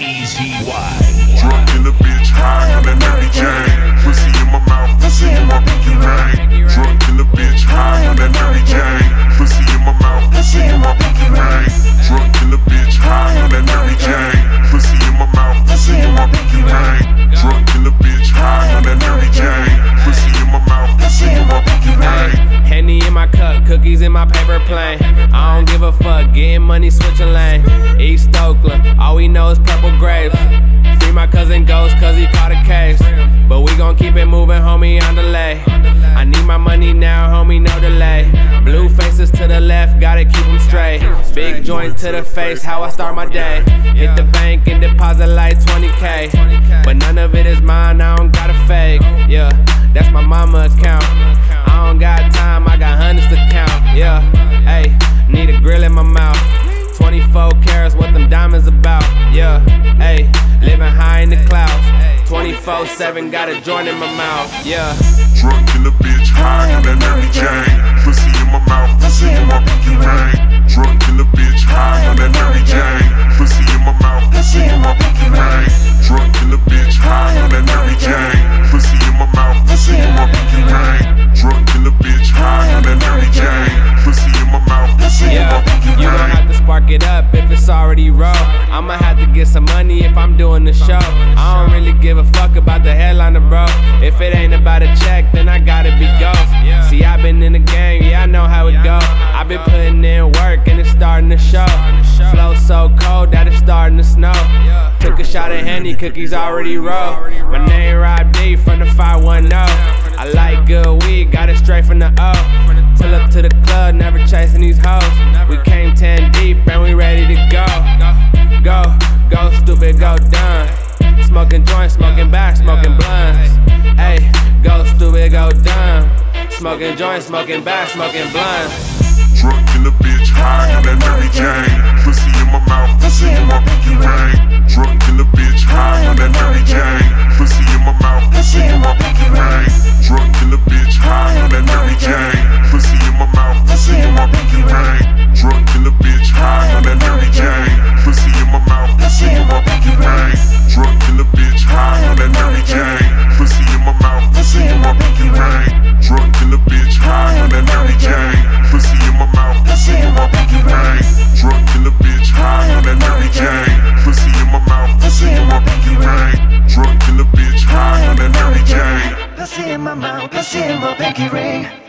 Easy Y. Drunk in the bitch, high on that Mary Jane. Pussy in my mouth, pussy in my pinky ring. Drunk in the bitch, high on that Mary Jane. Pussy in my mouth, pussy in my pinky ring. Drunk in the bitch, high on that Mary Jane. Pussy in my mouth, pussy in my pinky ring. Drunk in the bitch, high on that Mary Jane. Pussy in my mouth, pussy in my pinky ring. Henny in my cup, cookies in my paper plane. I don't give a fuck, getting money, switching lane. East Oakland, all we know is purple grapes. Free my cousin Ghost, cause he caught a case. But we gon' keep it moving, homie, on delay. I need my money now, homie, no delay. Blue faces to the left, gotta keep them straight. Big joint to the face, how I start my day. Hit the bank and deposit like 20K. But none of it is mine, I don't got a fake. Yeah, that's my mama account. I don't got time, I got hundreds to count. Yeah, ayy, need a grill in my mouth. 24 carats, what them diamonds about. Yeah, ayy, living high in the clouds. 24/7, got a joint in my mouth. Yeah. Drunk in the bitch, high on that Mary Jane. Pussy in my mouth, pussy in my pinky ring. Drunk in the bitch, high on that Mary Jane. Pussy in my mouth, pussy in my pinky ring. Drunk in the bitch, high on that Mary Jane. Pussy in my mouth, pussy in my pinky ring. Drunk in the bitch, high on that Mary Jane. Pussy in my mouth, pussy in my pinky ring. You gon' have to spark it up if it's already raw. I'ma have to get some money if I'm doing the show. I don't really give a fuck about the headliner, bro. If it ain't about a check, then I gotta be ghost. See, I been in the game, yeah, I know how it go. I been putting in work and it's starting to show. Flow so cold that it's starting to snow. Took a shot of Henny, cookies already roll. My name Rob D from the 510. I like good weed, got it straight from the O. Pull up to the club, never chasing these hoes. We came 10 deep and we ready to go. Go stupid, go dumb. Smoking joints, smoking back, smoking blunts. Ayy, go stupid, go dumb. Smoking joints, smoking back, smoking blunts. Drunk in the bitch, high on that Mary Jane. Pussy in my mouth, pussy in my pinky ring. Drunk in the bitch, high on that Mary Jane. Pussy in my mouth, pussy in my pinky ring. Drunk in the bitch, high on that Mary Jane. Pussy in my mouth, pussy in my pinky ring. Drunk in the bitch, high on that Mary Jane. Pussy in my mouth, pussy in my pinky ring. Drunk in the bitch, high on that Mary Jane. Pussy in my mouth, pussy in my pinky ring. Drunk in the bitch, high on that Mary Jane. Pussy in my mouth, pussy in my pinky ring. Drunk in the bitch, high on that Mary Jane. Pussy in my mouth, pussy in my pinky ring. Drunk in the bitch, high on that Mary Jane. Pussy in my mouth, pussy in my pinky ring.